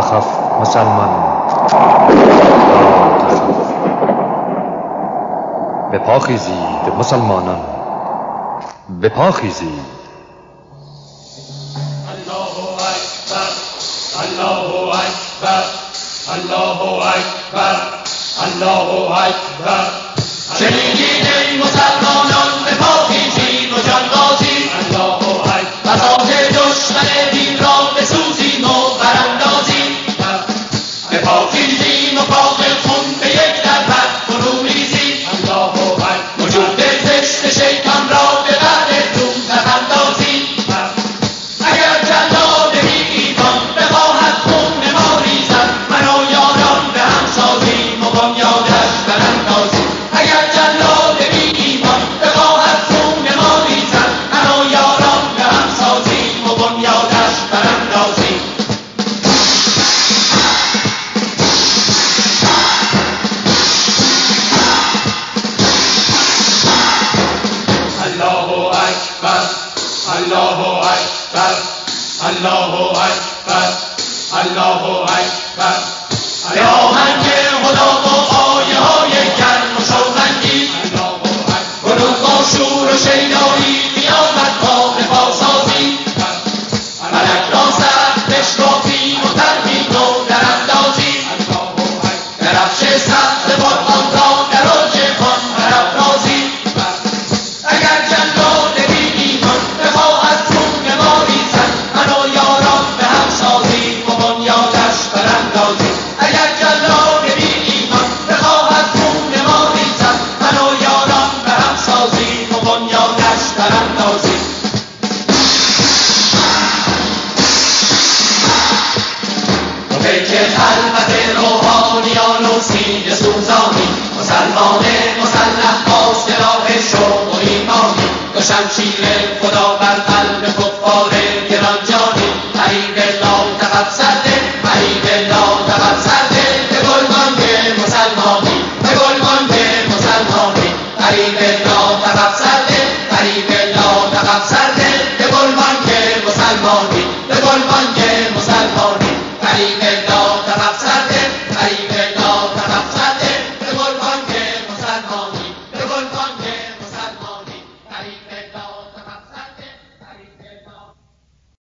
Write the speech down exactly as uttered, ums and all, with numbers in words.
تخف مسلمان، لا تخف. به پا خیزید مسلمانان، به پا خیزید. الله اکبر، الله اکبر، الله اکبر، الله اکبر. شنیدید ای مسلمانان، به پا خیزیم و جانبازیم. الله اکبر. بساط دشمن دین را بسوزیم و براندازیم. به پا خیزیم و پاک خون به یک نفر فرو ریزیم. الله اکبر. وجود زشت شیطان را به بعد روز اندازیم. اگر جلاد بی ایمان بخواهد خون ما ریزد، من و یاران به هم سازیم و بنیادش براندازیم. اگر جلاد بی ایمان بخواهد خون ما ریزد، من و یاران به هم سازیم و بنیادش براندازیم. الله اکبر، الله اکبر، الله اکبر، الله اکبر. به آهنگ خدا با آیه های گرم و شوق‌انگیز، گروه با شور و شیدایی قیامت را به پا سازیم. فلک را سخت بشکافیم و ترمیم و دراندازیم. درفش سبز قرآن را در اوج خان برافرازیم. اگر جلاد بی ایمان بخواهد خون ما ریزد، من و یاران به هم سازیم و بنیادش براندازیم. اگر جلاد بی ایمان بخواهد خون ما ریزد، من و یاران به هم سازیم و بنیادش براندازیم. تو پیک خلوت روحانیان و سینه سوزانی، مسلمان مسلح با سلاح شوق و ایمانی. تو شمشیر